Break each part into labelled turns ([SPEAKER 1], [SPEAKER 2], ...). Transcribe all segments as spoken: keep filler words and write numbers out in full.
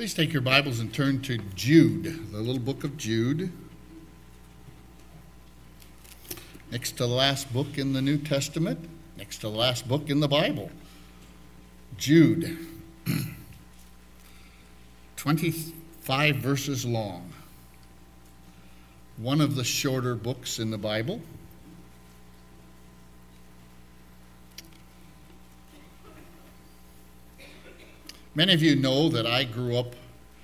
[SPEAKER 1] Please take your Bibles and turn to Jude, the little book of Jude. Next to the last book in the New Testament, next to the last book in the Bible. Jude, twenty-five verses long. One of the shorter books in the Bible. Many of you know that I grew up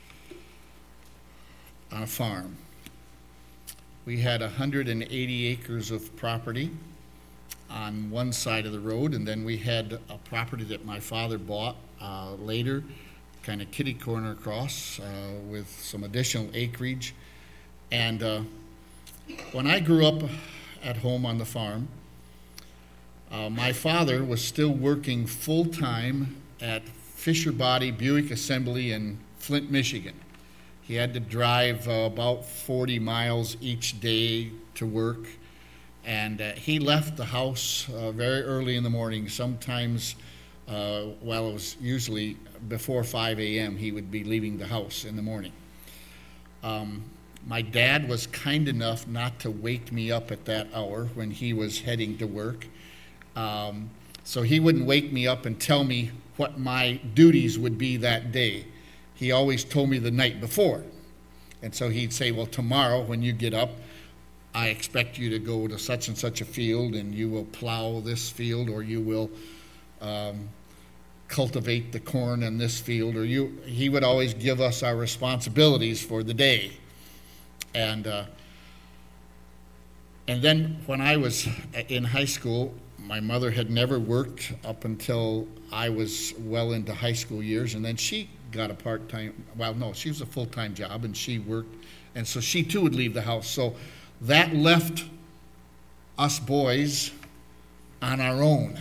[SPEAKER 1] on a farm. We had one hundred eighty acres of property on one side of the road, and then we had a property that my father bought uh, later, kind of kitty corner across, uh, with some additional acreage. And uh, when I grew up at home on the farm, uh, my father was still working full-time at Fisher Body Buick Assembly in Flint, Michigan. He had to drive uh, about forty miles each day to work, and uh, he left the house uh, very early in the morning. Sometimes, uh, well, it was usually before five a.m. he would be leaving the house in the morning. Um, my dad was kind enough not to wake me up at that hour when he was heading to work. Um, so he wouldn't wake me up and tell me what my duties would be that day. He always told me the night before. And so he'd say, well, tomorrow when you get up, I expect you to go to such and such a field, and you will plow this field, or you will um, cultivate the corn in this field, or you. He would always give us our responsibilities for the day. And uh, and then when I was in high school, my mother had never worked up until I was well into high school years, and then she got a part-time, well, no, she was a full-time job, and she worked, and so she too would leave the house. So that left us boys on our own.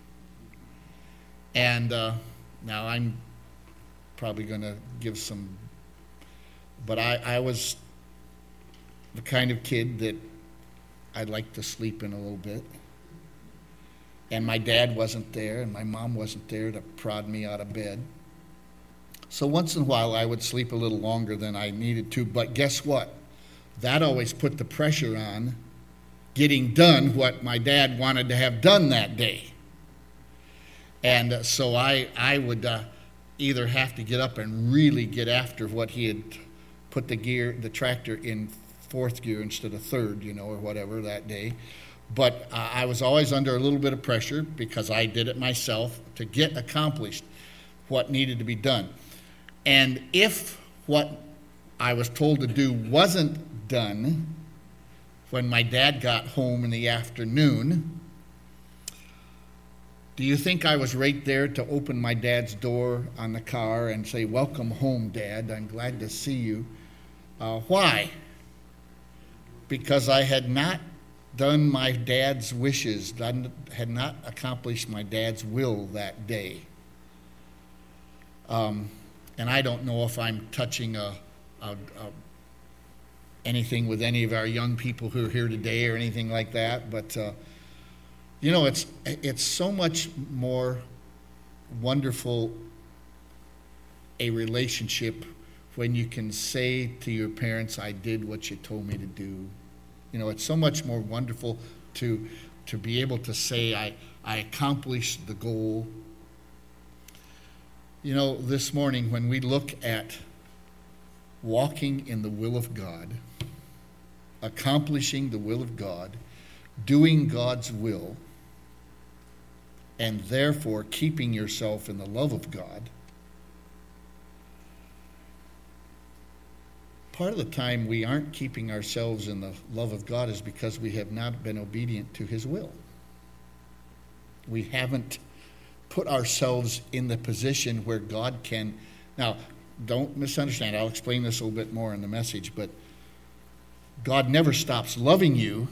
[SPEAKER 1] And uh, now I'm probably going to give some, but I, I was the kind of kid that I'd like to sleep in a little bit. And my dad wasn't there, and my mom wasn't there to prod me out of bed. So once in a while, I would sleep a little longer than I needed to. But guess what? That always put the pressure on getting done what my dad wanted to have done that day. And uh, so I, I would uh, either have to get up and really get after what he had put the gear, the tractor in fourth gear instead of third, you know, or whatever that day. But uh, I was always under a little bit of pressure because I did it myself to get accomplished what needed to be done. And if what I was told to do wasn't done when my dad got home in the afternoon, do you think I was right there to open my dad's door on the car and say, "Welcome home, Dad. I'm glad to see you"? Uh, why? Because I had not done my dad's wishes, done, had not accomplished my dad's will that day. Um, and I don't know if I'm touching a, a, a, anything with any of our young people who are here today or anything like that, but uh, you know, it's it's so much more wonderful a relationship when you can say to your parents, "I did what you told me to do." You know, it's so much more wonderful to to be able to say, I, I accomplished the goal. You know, this morning when we look at walking in the will of God, accomplishing the will of God, doing God's will, and therefore keeping yourself in the love of God, part of the time we aren't keeping ourselves in the love of God is because we have not been obedient to His will. We haven't put ourselves in the position where God can. Now, don't misunderstand. I'll explain this a little bit more in the message, but God never stops loving you,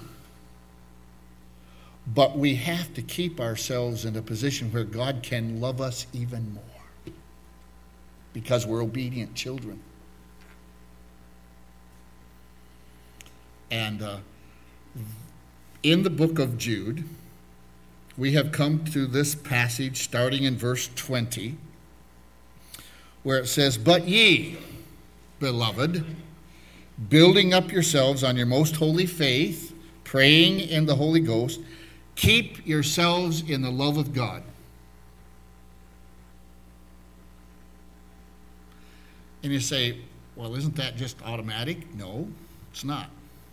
[SPEAKER 1] but we have to keep ourselves in a position where God can love us even more because we're obedient children. And uh, in the book of Jude, we have come to this passage starting in verse twenty, where it says, "But ye, beloved, building up yourselves on your most holy faith, praying in the Holy Ghost, keep yourselves in the love of God." And you say, well, isn't that just automatic? No, it's not.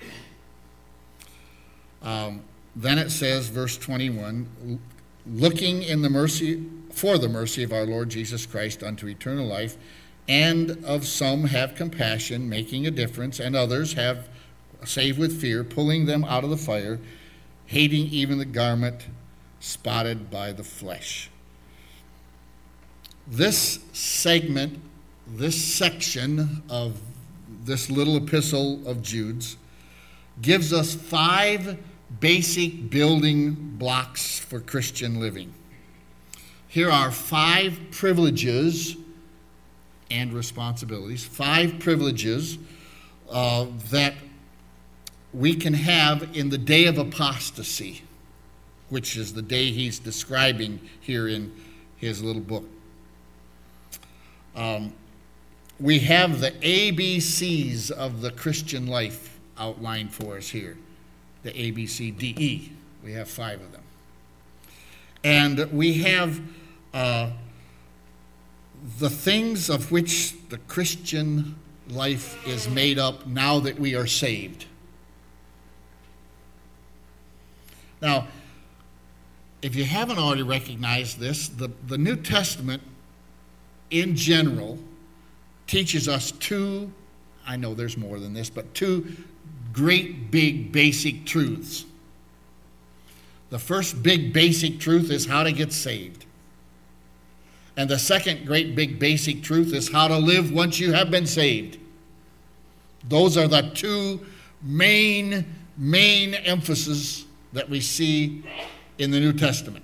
[SPEAKER 1] Um, then it says, verse twenty-one, "Looking in the mercy for the mercy of our Lord Jesus Christ unto eternal life, and of some have compassion, making a difference, and others have saved with fear, pulling them out of the fire, hating even the garment spotted by the flesh." This segment, this section of this little epistle of Jude's gives us five basic building blocks for Christian living. Here are five privileges and responsibilities, five privileges uh, that we can have in the day of apostasy, which is the day he's describing here in his little book. Um, we have the A B Cs of the Christian life outlined for us here, the A, B, C, D, E. We have five of them. And we have uh, the things of which the Christian life is made up now that we are saved. Now, if you haven't already recognized this, the, the New Testament in general teaches us two, I know there's more than this, but two great big basic truths. The first big basic truth is how to get saved. And the second great big basic truth is how to live once you have been saved. Those are the two main, main emphases that we see in the New Testament.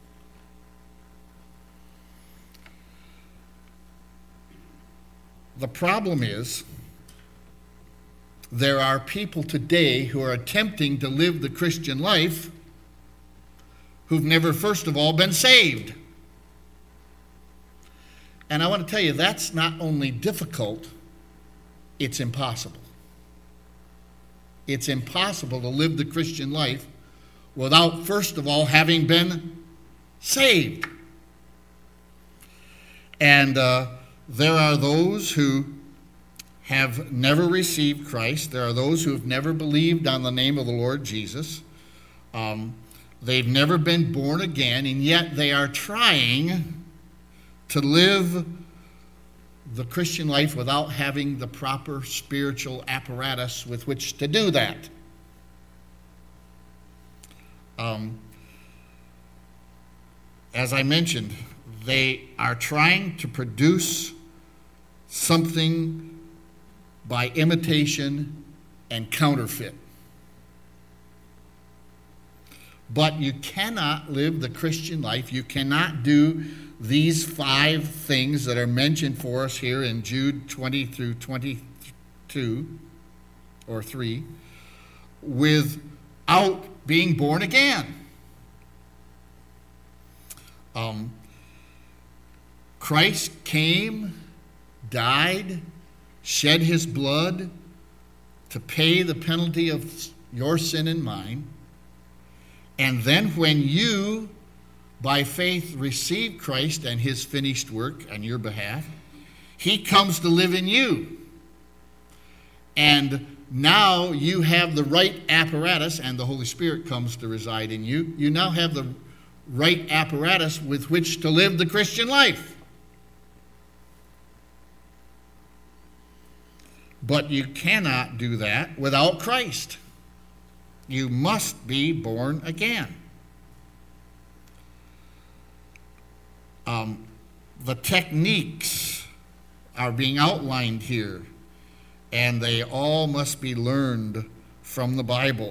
[SPEAKER 1] The problem is, there are people today who are attempting to live the Christian life who've never, first of all, been saved. And I want to tell you, that's not only difficult, it's impossible. It's impossible to live the Christian life without, first of all, having been saved. And uh, there are those who have never received Christ. There are those who have never believed on the name of the Lord Jesus. Um, they've never been born again, and yet they are trying to live the Christian life without having the proper spiritual apparatus with which to do that. Um, as I mentioned, they are trying to produce something by imitation and counterfeit. But you cannot live the Christian life. You cannot do these five things that are mentioned for us here in Jude twenty through twenty-two, or three, without being born again. Um, Christ came, died, shed his blood to pay the penalty of your sin and mine. And then when you, by faith, receive Christ and his finished work on your behalf, he comes to live in you. And now you have the right apparatus, and the Holy Spirit comes to reside in you. You now have the right apparatus with which to live the Christian life. But you cannot do that without Christ. You must be born again. Um, the techniques are being outlined here, and they all must be learned from the Bible.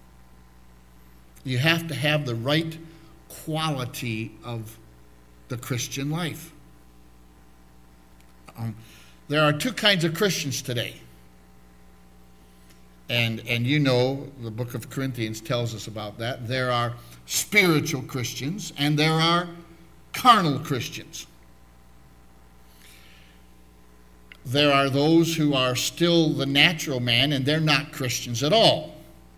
[SPEAKER 1] You have to have the right quality of the Christian life. Um, there are two kinds of Christians today. And, and you know, the book of Corinthians tells us about that. There are spiritual Christians and there are carnal Christians. there are those who are still the natural man, and they're not Christians at all.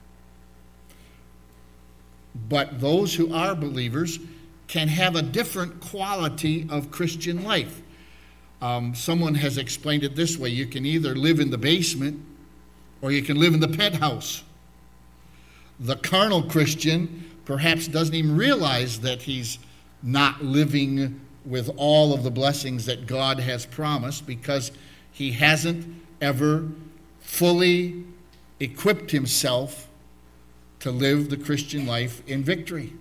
[SPEAKER 1] But those who are believers can have a different quality of Christian life. Um, someone has explained it this way: you can either live in the basement or you can live in the penthouse. The carnal Christian perhaps doesn't even realize that he's not living with all of the blessings that God has promised, because he hasn't ever fully equipped himself to live the Christian life in victory.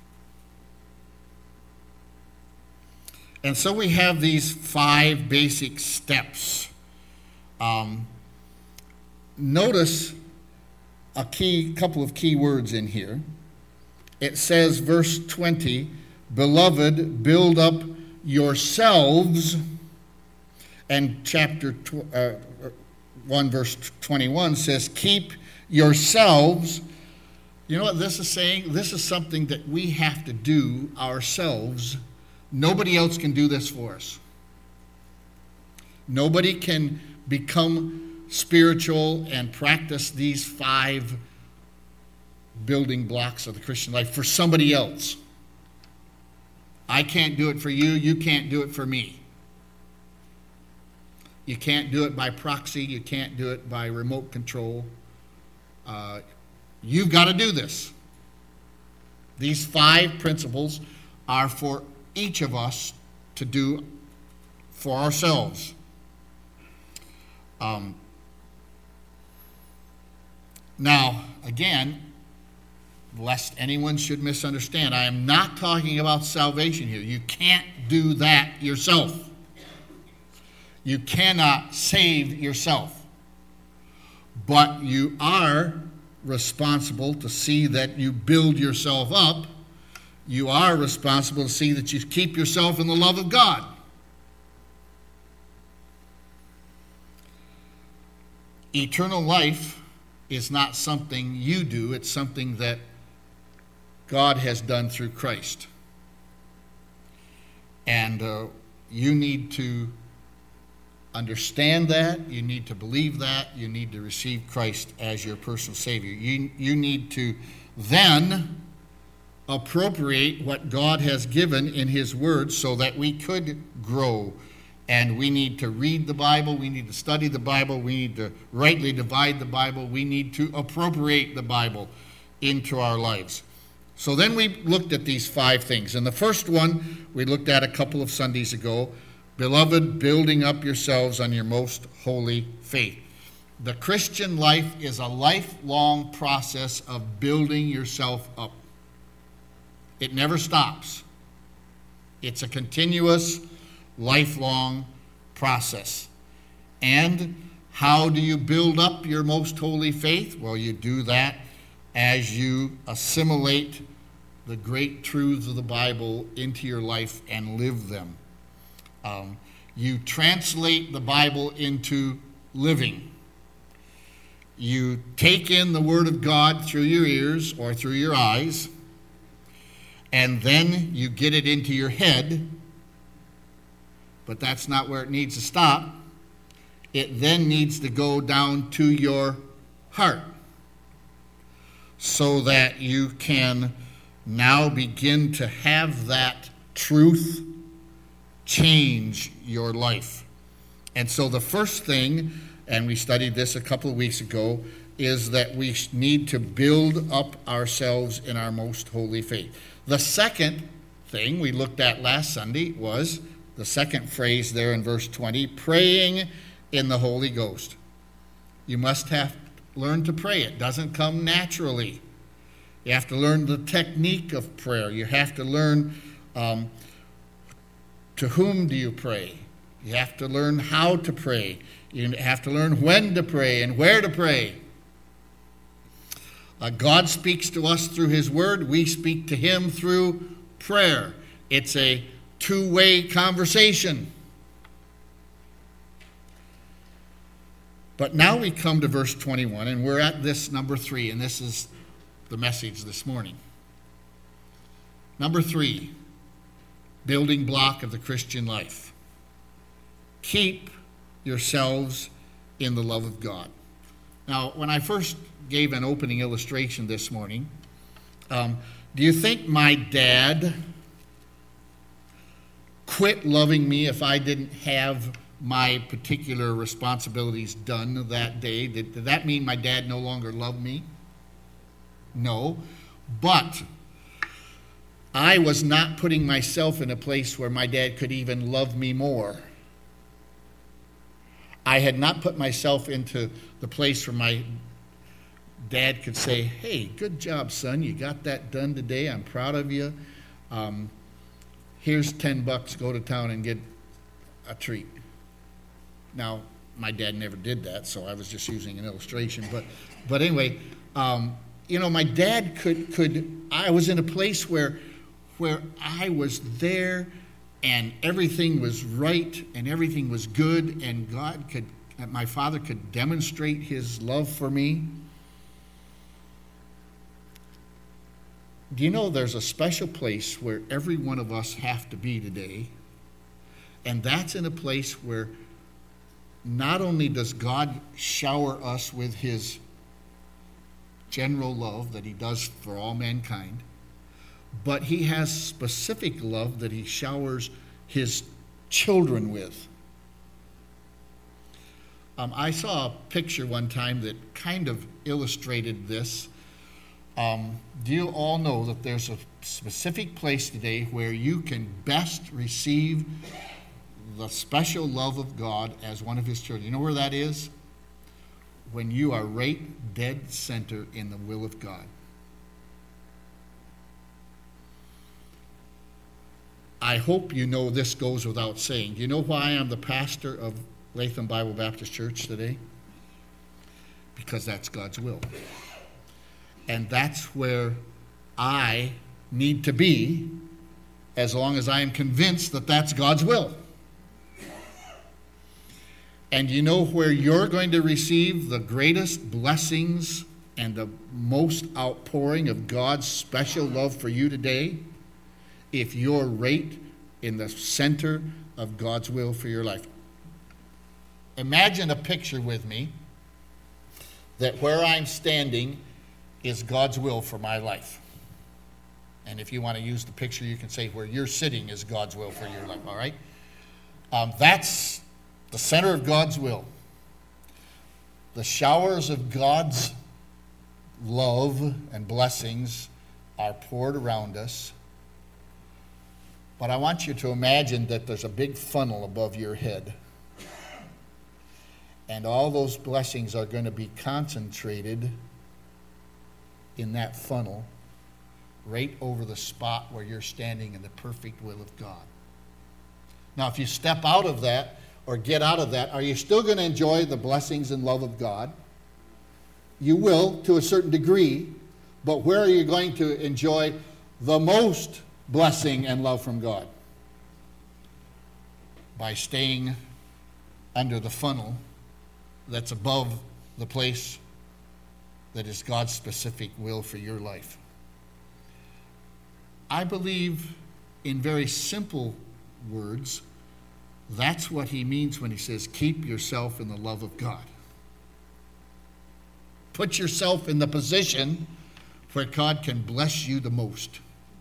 [SPEAKER 1] And so we have these five basic steps. Um, notice a key, couple of key words in here. It says, verse twenty, "Beloved, build up yourselves," and chapter tw- uh, one, verse twenty-one says, "Keep yourselves." You know what this is saying? This is something that we have to do ourselves. Nobody else can do this for us. Nobody can become spiritual and practice these five building blocks of the Christian life for somebody else. I can't do it for you. You can't do it for me. You can't do it by proxy. You can't do it by remote control. Uh, you've got to do this. These five principles are for each of us to do for ourselves. Um, now, again, lest anyone should misunderstand, I am not talking about salvation here. You can't do that yourself. You cannot save yourself. But you are responsible to see that you build yourself up. You are responsible to see that you keep yourself in the love of God. Eternal life is not something you do. It's something that God has done through Christ. And uh, you need to understand that. You need to believe that. You need to receive Christ as your personal Savior. You, you need to then appropriate what God has given in His Word so that we could grow. And we need to read the Bible. We need to study the Bible. We need to rightly divide the Bible. We need to appropriate the Bible into our lives. So then we looked at these five things. And the first one we looked at a couple of Sundays ago: Beloved, building up yourselves on your most holy faith. The Christian life is a lifelong process of building yourself up. It never stops. It's a continuous, lifelong process. And how do you build up your most holy faith? Well, you do that as you assimilate the great truths of the Bible into your life and live them. Um, you translate the Bible into living. You take in the Word of God through your ears or through your eyes, and then you get it into your head. But that's not where it needs to stop. It then needs to go down to your heart, so that you can now begin to have that truth change your life. And so the first thing, and we studied this a couple of weeks ago, is that we need to build up ourselves in our most holy faith. The second thing we looked at last Sunday was the second phrase there in verse twenty, praying in the Holy Ghost. You must have learn to pray. It doesn't come naturally. You have to learn the technique of prayer. You have to learn um, to whom do you pray. You have to learn how to pray. You have to learn when to pray and where to pray. Uh, God speaks to us through His Word. We speak to Him through prayer. It's a two-way conversation. But now we come to verse twenty-one, and we're at this number three, and this is the message this morning. Number three, building block of the Christian life. Keep yourselves in the love of God. Now, when I first gave an opening illustration this morning, um, do you think my dad quit loving me if I didn't have my particular responsibilities done that day? Did, did that mean my dad no longer loved me? No. But I was not putting myself in a place where my dad could even love me more. I had not put myself into the place where my dad could say, hey, good job, son. You got that done today. I'm proud of you. Um, here's ten bucks. Go to town and get a treat. Now, my dad never did that, so I was just using an illustration. But but anyway, um, you know, my dad could, could I was in a place where, where I was there and everything was right and everything was good and God could, my father could demonstrate his love for me. Do you know there's a special place where every one of us have to be today? And that's in a place where not only does God shower us with his general love that he does for all mankind, but he has specific love that he showers his children with. Um, I saw a picture one time that kind of illustrated this. Um, do you all know that there's a specific place today where you can best receive the special love of God as one of his children? You know where that is? When you are right dead center in the will of God. I hope you know this goes without saying. Do you know why I'm the pastor of Latham Bible Baptist Church today? Because that's God's will. And that's where I need to be as long as I am convinced that that's God's will. And you know where you're going to receive the greatest blessings and the most outpouring of God's special love for you today? If you're right in the center of God's will for your life. Imagine a picture with me that where I'm standing is God's will for my life. And if you want to use the picture, you can say where you're sitting is God's will for your life, all right? Um, that's the center of God's will. The showers of God's love and blessings are poured around us. But I want you to imagine that there's a big funnel above your head. And all those blessings are going to be concentrated in that funnel right over the spot where you're standing in the perfect will of God. Now, if you step out of that or get out of that, are you still going to enjoy the blessings and love of God? You will to a certain degree, but where are you going to enjoy the most blessing and love from God? By staying under the funnel that's above the place that is God's specific will for your life. I believe, in very simple words, that's what he means when he says, keep yourself in the love of God. Put yourself in the position where God can bless you the most.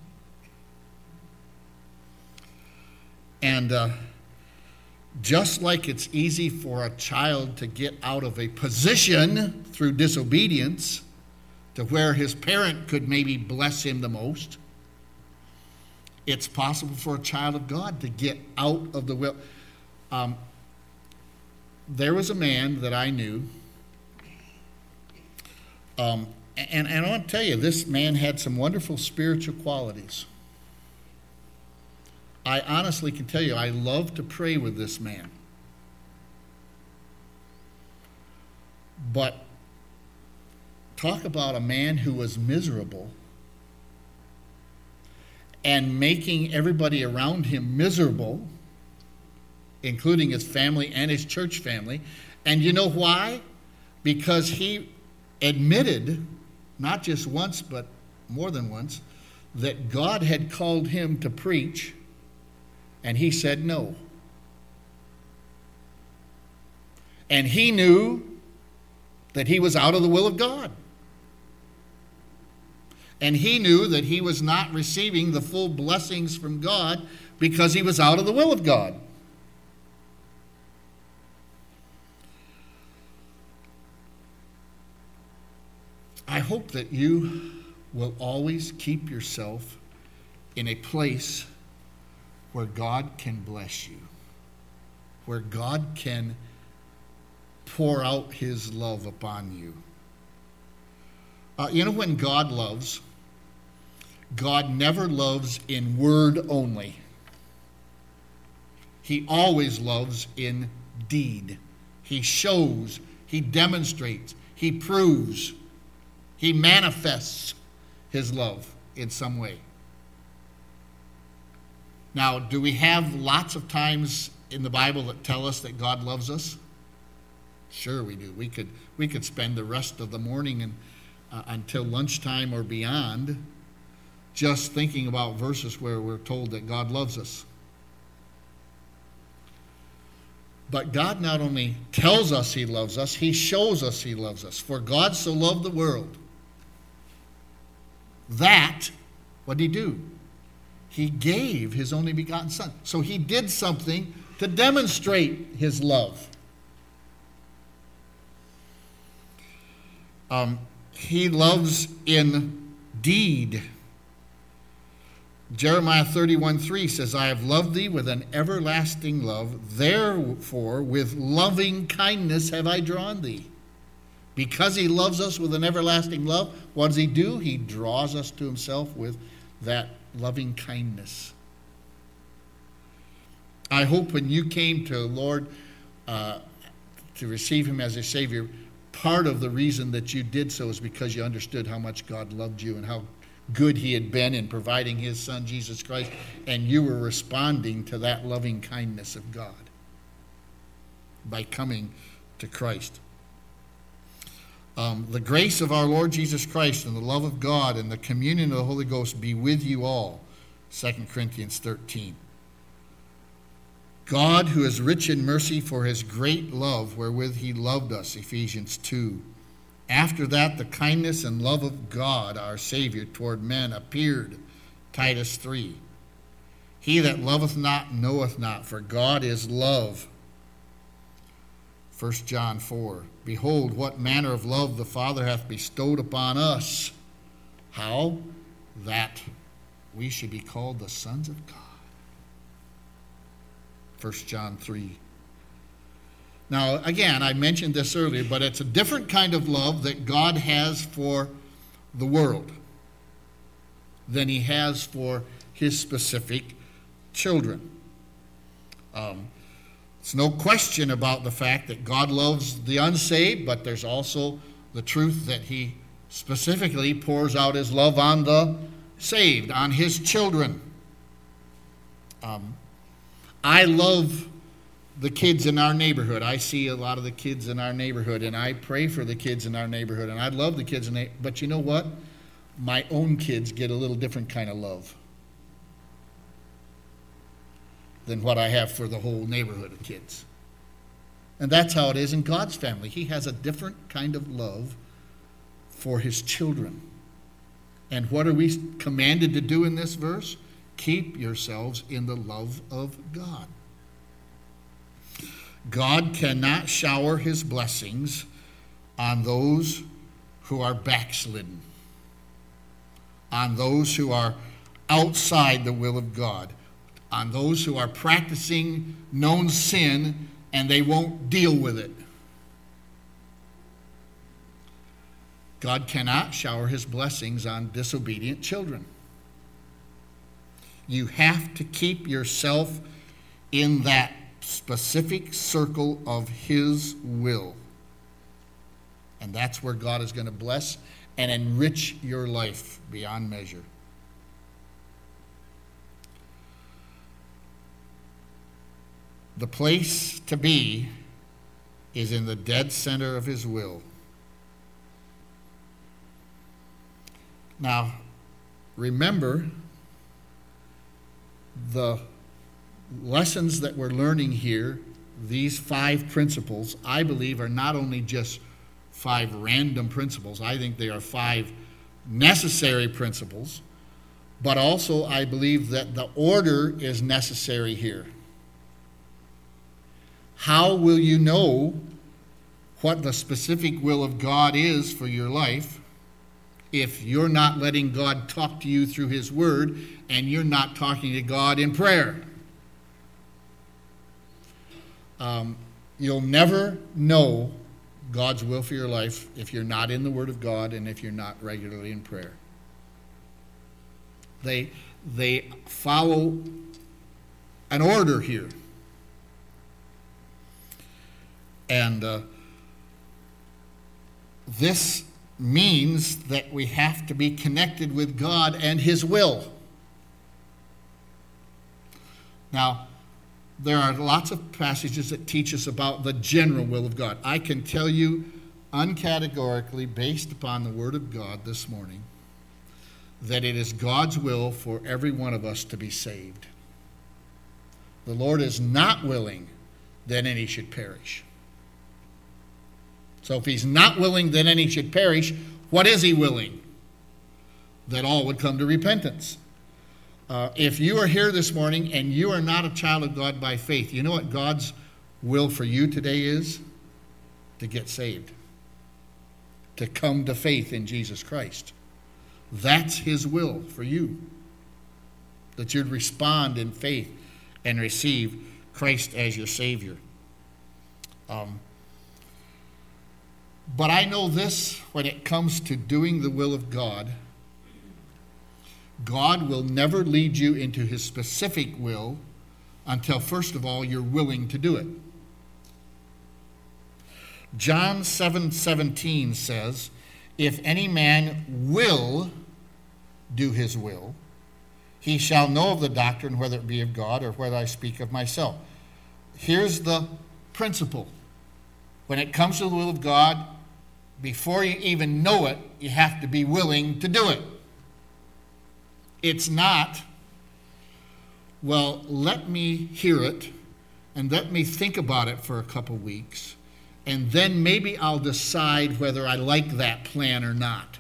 [SPEAKER 1] And uh, just like it's easy for a child to get out of a position through disobedience to where his parent could maybe bless him the most, it's possible for a child of God to get out of the will. Um, there was a man that I knew, um, and, and I want to tell you, this man had some wonderful spiritual qualities. I honestly can tell you, I love to pray with this man. But talk about a man who was miserable and making everybody around him miserable, including his family and his church family. And you know why? Because he admitted, not just once, but more than once, that God had called him to preach, and he said no. And he knew that he was out of the will of God. And he knew that he was not receiving the full blessings from God because he was out of the will of God. I hope that you will always keep yourself in a place where God can bless you, where God can pour out his love upon you. Uh, you know, when God loves, God never loves in word only. He always loves in deed. He shows, he demonstrates, he proves, he manifests his love in some way. Now, do we have lots of times in the Bible that tell us that God loves us? Sure we do. We could we could spend the rest of the morning and uh, until lunchtime or beyond just thinking about verses where we're told that God loves us. But God not only tells us he loves us, he shows us he loves us. For God so loved the world that, what did he do? He gave his only begotten Son. So he did something to demonstrate his love. Um, he loves in deed. Jeremiah thirty-one three says, I have loved thee with an everlasting love. Therefore, with loving kindness have I drawn thee. Because he loves us with an everlasting love, what does he do? He draws us to himself with that loving kindness. I hope when you came to the Lord uh, to receive him as a Savior, part of the reason that you did so is because you understood how much God loved you and how good he had been in providing his Son, Jesus Christ, and you were responding to that loving kindness of God by coming to Christ. Um, the grace of our Lord Jesus Christ and the love of God and the communion of the Holy Ghost be with you all. Second Corinthians thirteen. God, who is rich in mercy for his great love wherewith he loved us. Ephesians two. After that, the kindness and love of God, our Savior, toward men appeared. Titus three. He that loveth not knoweth not, for God is love. First John four. Behold, what manner of love the Father hath bestowed upon us. How? That we should be called the sons of God. First John three. Now, again, I mentioned this earlier, but it's a different kind of love that God has for the world than he has for his specific children. Um, There's no question about the fact that God loves the unsaved, but there's also the truth that he specifically pours out his love on the saved, on his children. Um, I love the kids in our neighborhood. I see a lot of the kids in our neighborhood, and I pray for the kids in our neighborhood, and I love the kids in the, but you know what? My own kids get a little different kind of love than what I have for the whole neighborhood of kids. And that's how it is in God's family. He has a different kind of love for his children. And what are we commanded to do in this verse? Keep yourselves in the love of God. God cannot shower his blessings on those who are backslidden, on those who are outside the will of God, on those who are practicing known sin and they won't deal with it. God cannot shower his blessings on disobedient children. You have to keep yourself in that specific circle of his will. And that's where God is going to bless and enrich your life beyond measure. The place to be is in the dead center of his will. Now, remember the lessons that we're learning here these five principles, I believe, are not only just five random principles. I think they are five necessary principles, but also I believe that the order is necessary here. How will you know what the specific will of God is for your life if you're not letting God talk to you through His Word and you're not talking to God in prayer? Um, you'll never know God's will for your life if you're not in the Word of God and if you're not regularly in prayer. They, they follow an order here. And uh, this means that we have to be connected with God and His will. Now, there are lots of passages that teach us about the general will of God. I can tell you uncategorically, based upon the Word of God this morning, that it is God's will for every one of us to be saved. The Lord is not willing that any should perish. So if He's not willing that any should perish, what is He willing? That all would come to repentance. Uh, if you are here this morning and you are not a child of God by faith, you know what God's will for you today is? To get saved. To come to faith in Jesus Christ. That's His will for you. That you'd respond in faith and receive Christ as your Savior. Um, but I know this, when it comes to doing the will of God, God will never lead you into His specific will until, first of all, you're willing to do it. John seven seventeen says, "If any man will do His will, he shall know of the doctrine, whether it be of God or whether I speak of myself." Here's the principle. When it comes to the will of God, before you even know it, you have to be willing to do it. It's not, well, let me hear it and let me think about it for a couple weeks, and then maybe I'll decide whether I like that plan or not.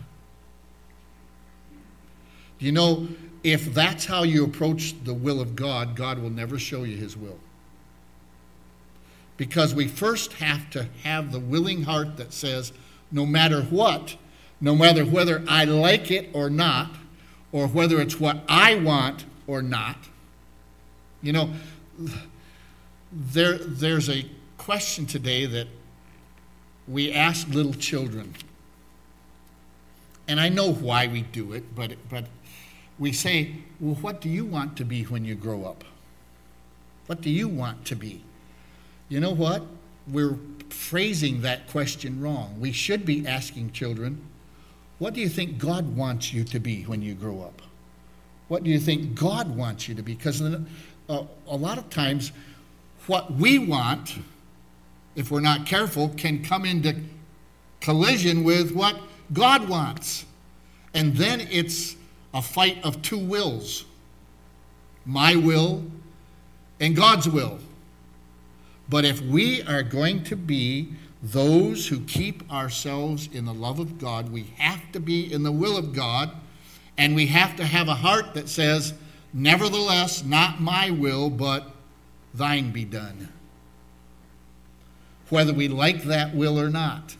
[SPEAKER 1] You know, if that's how you approach the will of God, God will never show you His will. Because we first have to have the willing heart that says, no matter what, no matter whether I like it or not, or whether it's what I want or not. You know, there, there's a question today that we ask little children. And I know why we do it, but, but we say, well, what do you want to be when you grow up? What do you want to be? You know what? We're phrasing that question wrong. We should be asking children, what do you think God wants you to be when you grow up? What do you think God wants you to be? Because uh, a lot of times what we want, if we're not careful, can come into collision with what God wants. And then it's a fight of two wills. My will and God's will. But if we are going to be those who keep ourselves in the love of God, we have to be in the will of God, and we have to have a heart that says, nevertheless, not my will, but thine be done. Whether we like that will or not.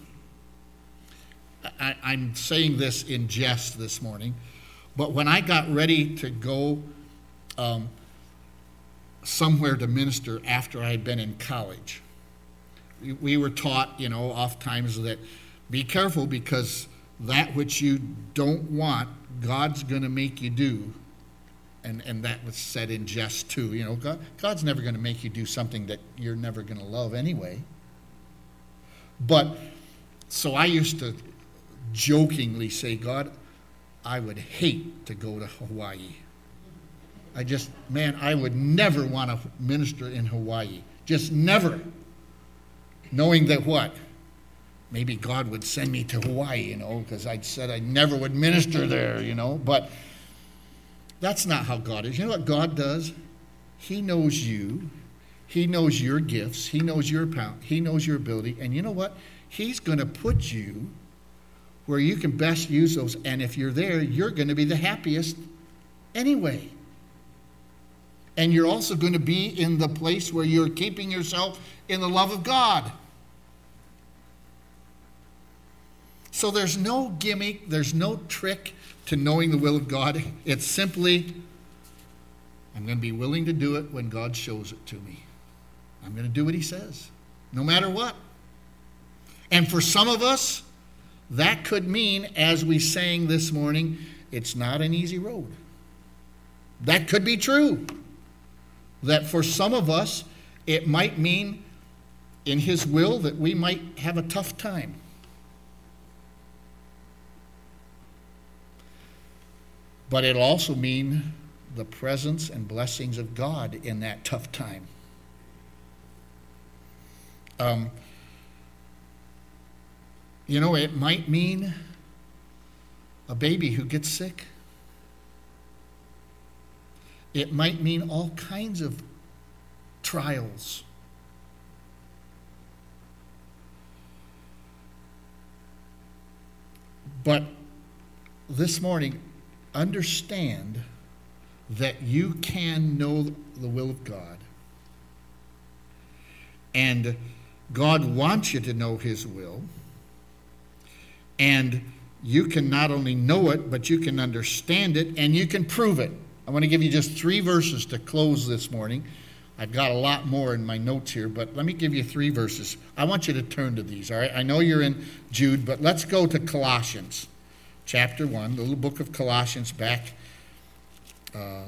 [SPEAKER 1] I, I'm saying this in jest this morning, but when I got ready to go um, somewhere to minister after I had been in college, we, we were taught, you know, oftentimes that be careful, because that which you don't want, God's going to make you do. And, and that was said in jest too. You know, God, God's never going to make you do something that you're never going to love anyway. But, so I used to jokingly say, God, I would hate to go to Hawaii. I just, man, I would never want to minister in Hawaii. Just never. Knowing that what? Maybe God would send me to Hawaii, you know, because I said I never would minister there, you know. But that's not how God is. You know what God does? He knows you. He knows your gifts. He knows your power. He knows your ability. And you know what? He's going to put you where you can best use those. And if you're there, you're going to be the happiest anyway. And you're also going to be in the place where you're keeping yourself in the love of God. So there's no gimmick, there's no trick to knowing the will of God. It's simply, I'm going to be willing to do it when God shows it to me. I'm going to do what he says, no matter what. And for some of us, that could mean, as we sang this morning, it's not an easy road. That could be true. That for some of us, it might mean in his will that we might have a tough time. But it'll also mean the presence and blessings of God in that tough time. Um, you know, it might mean a baby who gets sick. It might mean all kinds of trials. But this morning, understand that you can know the will of God. And God wants you to know his will. And you can not only know it, but you can understand it and you can prove it. I want to give you just three verses to close this morning. I've got a lot more in my notes here, but let me give you three verses. I want you to turn to these, all right? I know you're in Jude, but let's go to Colossians chapter one, the little book of Colossians back. Uh,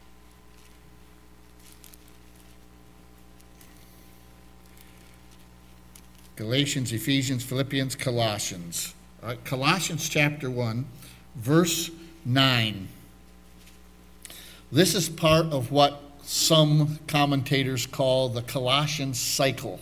[SPEAKER 1] Galatians, Ephesians, Philippians, Colossians. All right, Colossians chapter one, verse nine. This is part of what some commentators call the Colossian cycle.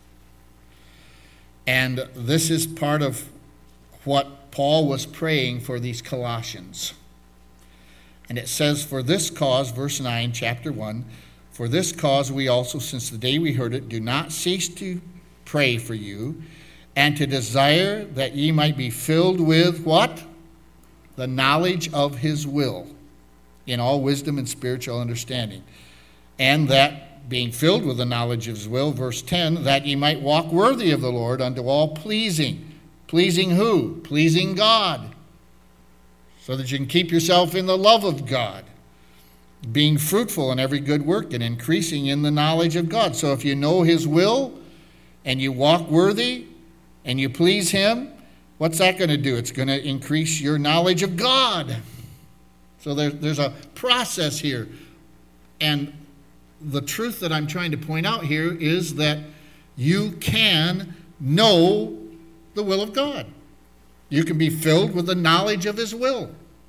[SPEAKER 1] And this is part of what Paul was praying for these Colossians. And it says, for this cause, verse nine, chapter one, for this cause we also, since the day we heard it, do not cease to pray for you, and to desire that ye might be filled with what? The knowledge of his will, in all wisdom and spiritual understanding. And that, being filled with the knowledge of his will, verse ten, that ye might walk worthy of the Lord unto all pleasing. Pleasing who? Pleasing God. So that you can keep yourself in the love of God. Being fruitful in every good work and increasing in the knowledge of God. So if you know his will and you walk worthy and you please him, what's that going to do? It's going to increase your knowledge of God. So there, there's a process here. And the truth that I'm trying to point out here is that you can know the will of God. You can be filled with the knowledge of his will.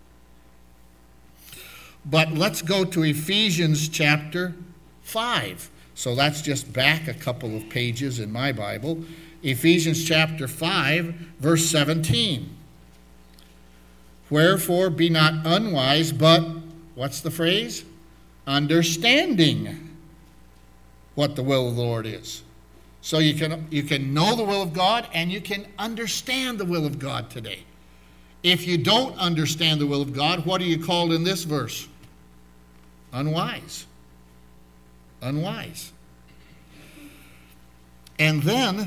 [SPEAKER 1] But let's go to Ephesians chapter five. So that's just back a couple of pages in my Bible. Ephesians chapter five, verse seventeen. Wherefore be not unwise, but, what's the phrase? Understanding what the will of the Lord is. So you can, you can know the will of God and you can understand the will of God today. If you don't understand the will of God, what are you called in this verse? Unwise. Unwise. And then,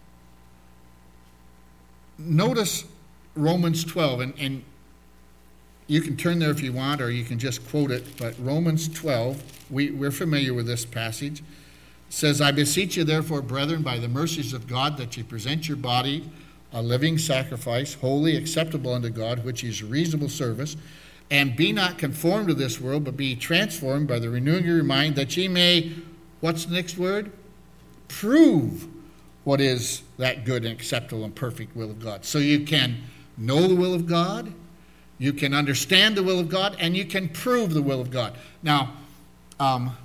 [SPEAKER 1] notice Romans twelve, and, and you can turn there if you want, or you can just quote it, but Romans twelve, we, we're familiar with this passage. It says, I beseech you therefore, brethren, by the mercies of God, that ye present your body a living sacrifice, holy, acceptable unto God, which is reasonable service, and be not conformed to this world, but be transformed by the renewing of your mind, that ye may, what's the next word? Prove what is that good and acceptable and perfect will of God. So you can know the will of God, you can understand the will of God, and you can prove the will of God. Now, um,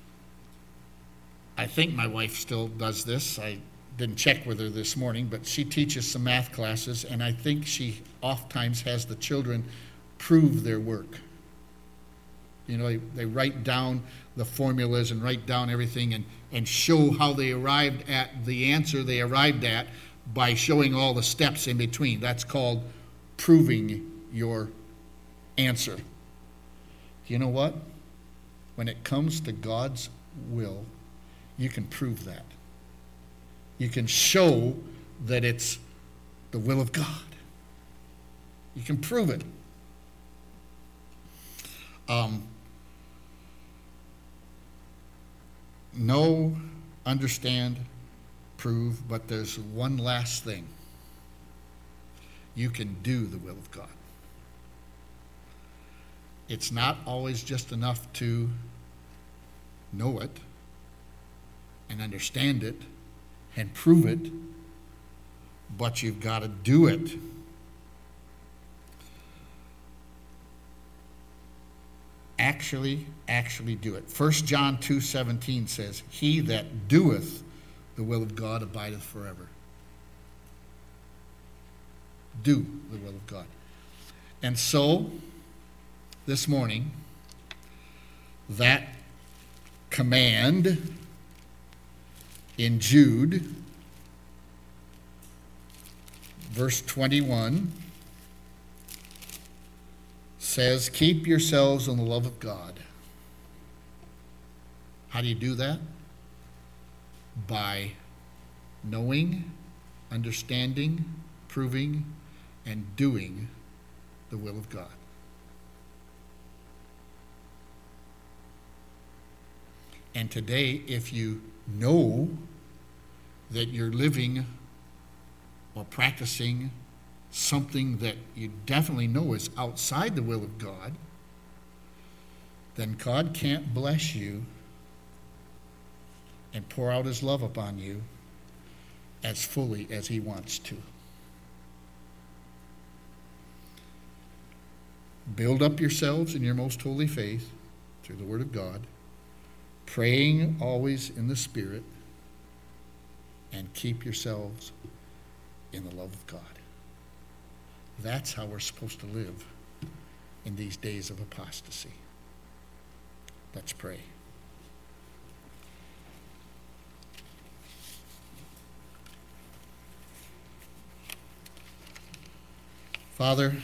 [SPEAKER 1] I think my wife still does this. I didn't check with her this morning, but she teaches some math classes, and I think she oftentimes has the children prove their work. You know, they, they write down the formulas and write down everything and, and show how they arrived at the answer they arrived at by showing all the steps in between. That's called proving your answer. You know what? When it comes to God's will, you can prove that. You can show that it's the will of God. You can prove it. Um, know, understand, prove, but there's one last thing. You can do the will of God. It's not always just enough to know it and understand it and prove it, but you've got to do it. Actually, actually do it. First John two seventeen says, "He that doeth the will of God abideth forever." Do the will of God. And so, this morning, that command in Jude, verse twenty-one, says, "Keep yourselves in the love of God." How do you do that? By knowing, understanding, proving, and doing the will of God. And today, if you know that you're living or practicing something that you definitely know is outside the will of God, then God can't bless you and pour out his love upon you as fully as he wants to. Build up yourselves in your most holy faith through the word of God, praying always in the Spirit, and keep yourselves in the love of God. That's how we're supposed to live in these days of apostasy. Let's pray. Father,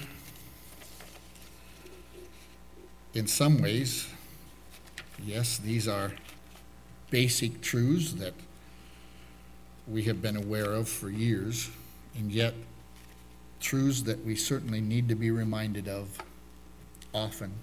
[SPEAKER 1] in some ways, yes, these are basic truths that we have been aware of for years, and yet truths that we certainly need to be reminded of often,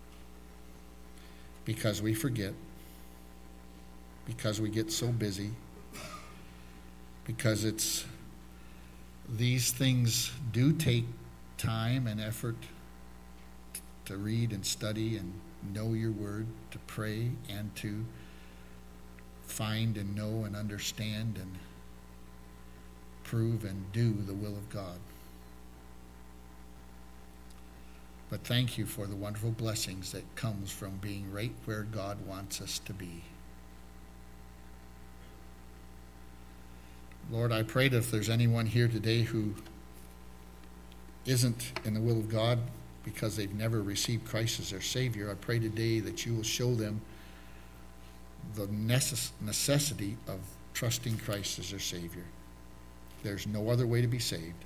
[SPEAKER 1] because we forget, because we get so busy, because it's these things do take time and effort to read and study and know your word, to pray and to find and know and understand and prove and do the will of God. But thank you for the wonderful blessings that comes from being right where God wants us to be. Lord, I pray that if there's anyone here today who isn't in the will of God because they've never received Christ as their Savior, I pray today that you will show them the necess- necessity of trusting Christ as their Savior. There's no other way to be saved.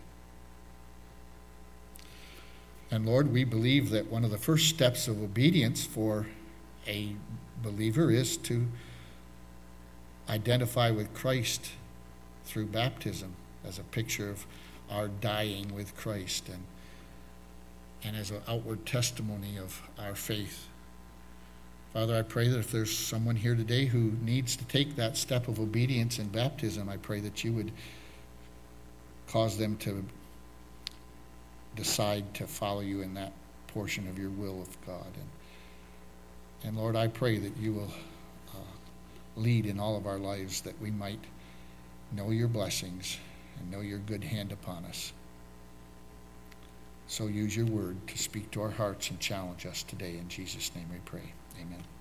[SPEAKER 1] And Lord, we believe that one of the first steps of obedience for a believer is to identify with Christ through baptism as a picture of our dying with Christ and, and as an outward testimony of our faith. Father, I pray that if there's someone here today who needs to take that step of obedience in baptism, I pray that you would cause them to decide to follow you in that portion of your will of God. And, and Lord, I pray that you will uh, lead in all of our lives, that we might know your blessings and know your good hand upon us. So use your word to speak to our hearts and challenge us today. In Jesus' name we pray. Amen.